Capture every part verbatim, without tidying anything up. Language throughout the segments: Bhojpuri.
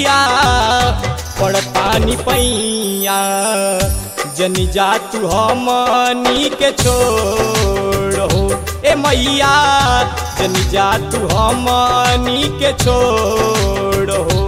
मैया पड़तानी पैया जनी जा तू हमनी के छोड़ हो ए मैया जनी जा तू हमनी के छोड़ हो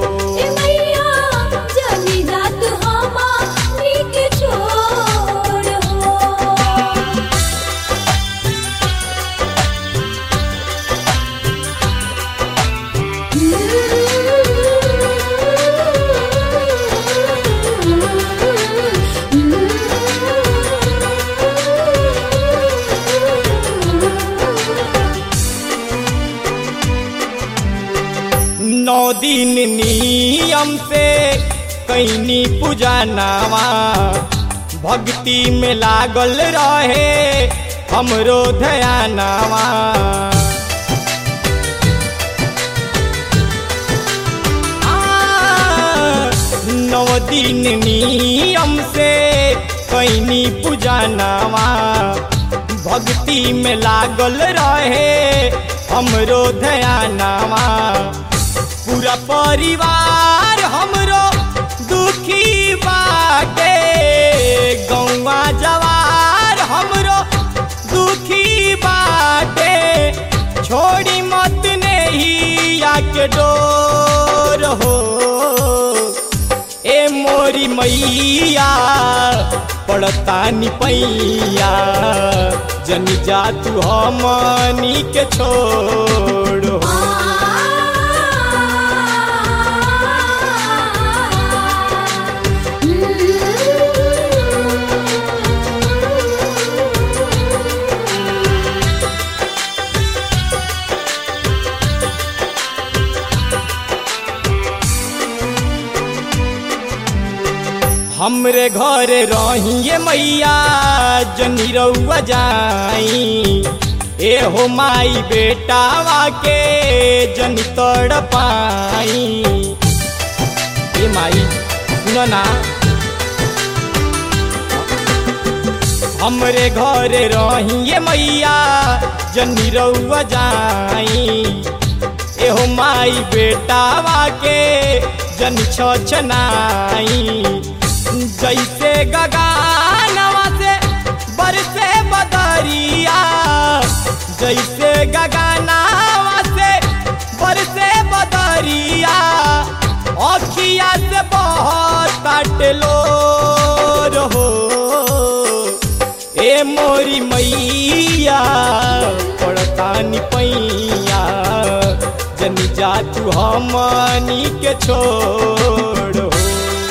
नौ दिन नियम से कैनी पूजा नावा भक्ति में लागल रहे हमरो ध्यानवा नौ दिन नियम से कैनी पूजा नावा भक्ति में लागल रहे हमरो ध्यानवा पूरा परिवार हमरो दुखी बाटे गौवा जवार हमरो दुखी बाटे छोड़ी मत नहीं आके डोर हो ए मोरी मैया पड़तानी पैया जनी जा तू हमनी के छोड़ हो हमरे घर रहिए मैया जनी रउआ जाई ए हो माई बेटावा के जनी तड़ पाई ए माई सुनो ना हमरे घर रहिए मैया जनी रउआ जाई ए हो माई बेटावा के जनी छछनाई जैसे गगनवा से बरसे बदरिया जैसे गगनवा से बरसे बदरिया अखिया से बहुत काटलो रहो ए मोरी मैया पड़तानी पैया जनी जा तू हमनी के छोड़ हो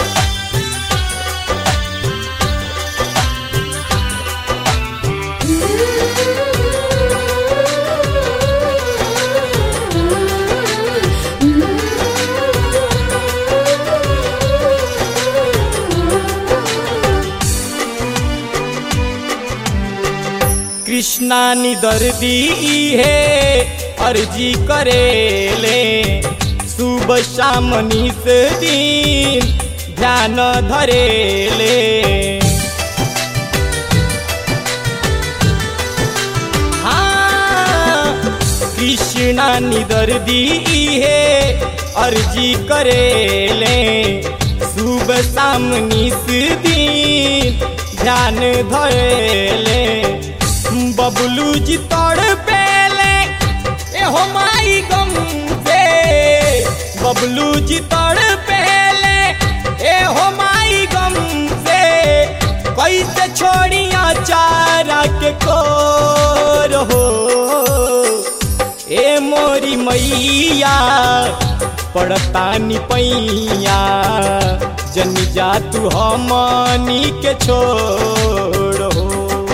कृष्णा नी दर्दी है अर्जी करेले सुबह शाम निस दिन ध्यान धरेले हाँ कृष्णा नी दर्दी है अर्जी करेले सुबह शाम निस दिन ध्यान धरेले बबलू जी तोड़ पेले ए हो माई गम से बबलू जी तोड़ पेले ए हो माई गम से कैसे छोड़िया चारा के कोर हो ए मोरी मैया पड़तानी पैया जनी जा तू हमनी के छोड़ हो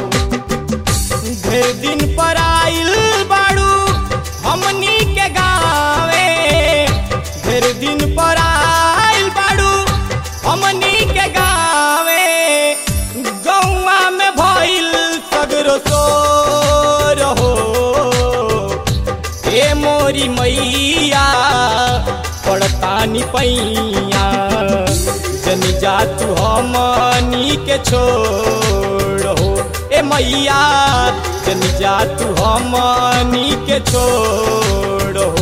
ढेर दिन पर आइल बाड़ू हमनी के गावे ढेर दिन पर आइल बाड़ू हमनी के गावे गौवा में भइल सगरो सोर हो ए मोरी मैया पड़तानी पैया जनी जा तू हमनी के छोड़ हो ए मैया जनी जा तू हमनी के छोड़